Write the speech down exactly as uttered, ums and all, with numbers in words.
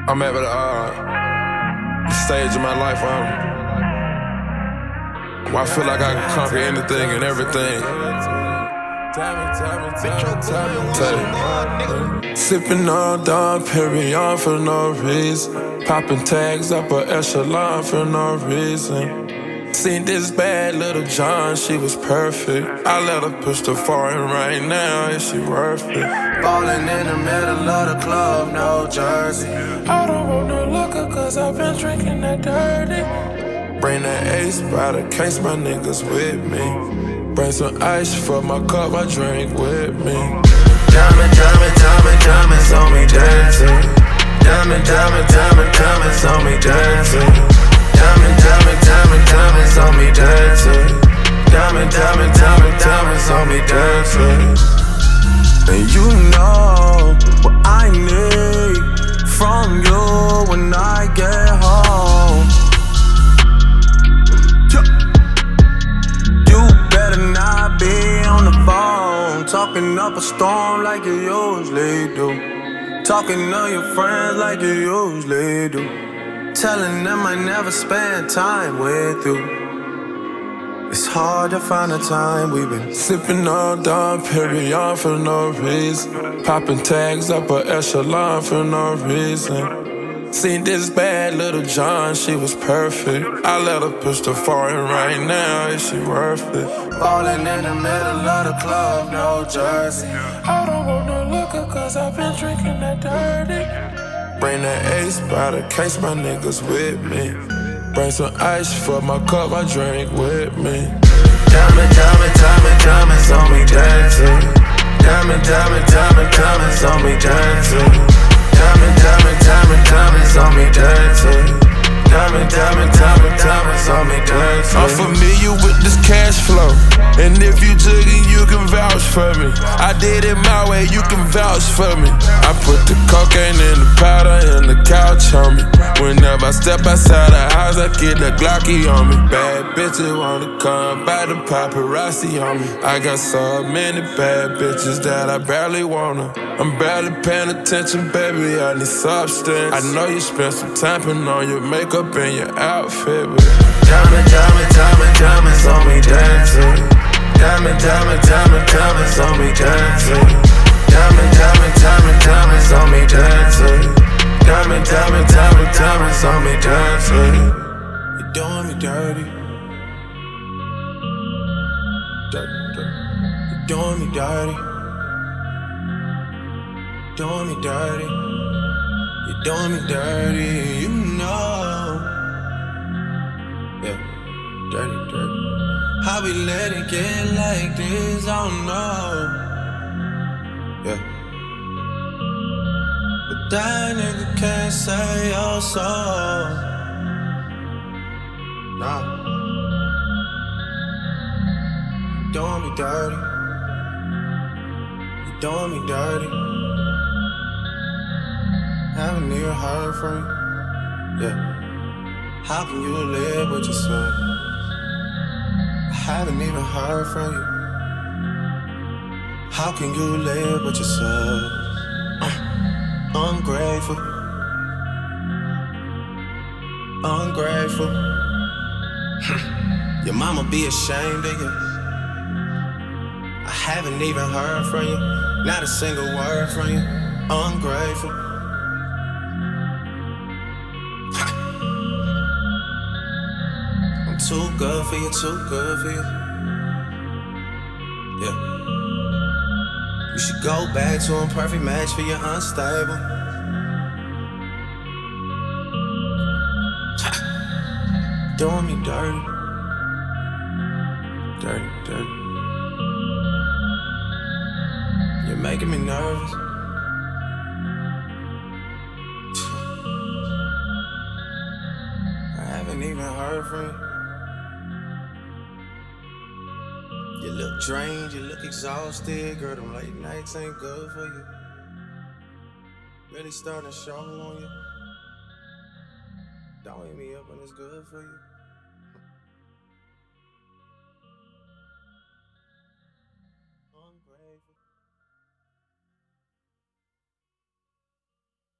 I'm at the, uh, the stage of my life where, I'm, where I feel like I can conquer anything and everything. Sipping on Dom Perignon for no reason. Popping tags up a echelon for no reason. Seen this bad little John, she was perfect. I let her push the foreign right now, is she worth it? Ballin' in the middle of the club, no jersey. I don't want no liquor cause I've been drinking that dirty. Bring that ace by the case, my niggas with me. Bring some ice for my cup, I drink with me. Diamond, diamond, diamond, diamonds on me dancing. Diamond, diamond, diamond, diamonds on me dancing. Diamond, diamond, diamond, diamonds on me dancing. Diamond, diamond, diamond, diamonds on me dancing. And you know what I need from you when I get home. You better not be on the phone, talking up a storm like you usually do. Talking to your friends like you usually do. Telling them I never spend time with you. It's hard to find a time we've been sipping on Dom Perignon for no reason. Popping tags up a echelon for no reason. Seen this bad little John, she was perfect. I let her push the foreign right now, is she worth it? Ballin' in the middle of the club, no jersey. I don't want no liquor cause I've been drinking that dirty. Bring that ace by the case, my niggas with me. Bring some ice for my cup, I drink with me. Diamond, diamond, diamond, diamonds on me dancing. Diamond, diamond, diamond, diamonds on me dancing. Diamond, diamond, diamond, diamonds on me dancing. Diamond, diamond, diamond, diamonds on me dancing. I'm familiar with this cash flow, and if you jugging, you can vouch for me. I did it my way, you can vouch for me. I put the cocaine in the powder and the couch on me. Whenever I step outside the house, I get the Glocky on me. Bad bitches wanna come by the paparazzi on me. I got so many bad bitches that I barely wanna. I'm barely paying attention, baby, I need substance. I know you spent some time putting on your makeup and your outfit, but diamond, diamond, diamond, diamonds on me dancing. Diamond, diamond, diamond, diamonds on me dancing. Diamond, diamond, diamond, diamonds on me dancing. Diamond, diamond, diamond, diamonds on me dancing. You're doing me dirty. Dirty, dirty. You're doing me dirty. Doing me dirty. You're doing me dirty, you know. Yeah, dirty, dirty. How we let it get like this, I don't know. Yeah. But that nigga can't say your soul. Nah. You doing me dirty. You doing me dirty. Haven't even heard from you. Yeah. How can you live with yourself? I haven't even heard from you. How can you live with yourself? Uh, ungrateful. Ungrateful. Your mama be ashamed of you. I haven't even heard from you. Not a single word from you. Ungrateful. Too good for you, too good for you. Yeah. You should go back to a perfect match for your unstable. Doing me dirty. Dirty, dirty. You're making me nervous. I haven't even heard from you. You look drained, you look exhausted. Girl, them late nights ain't good for you. Really starting to show on you. Don't hit me up when it's good for you.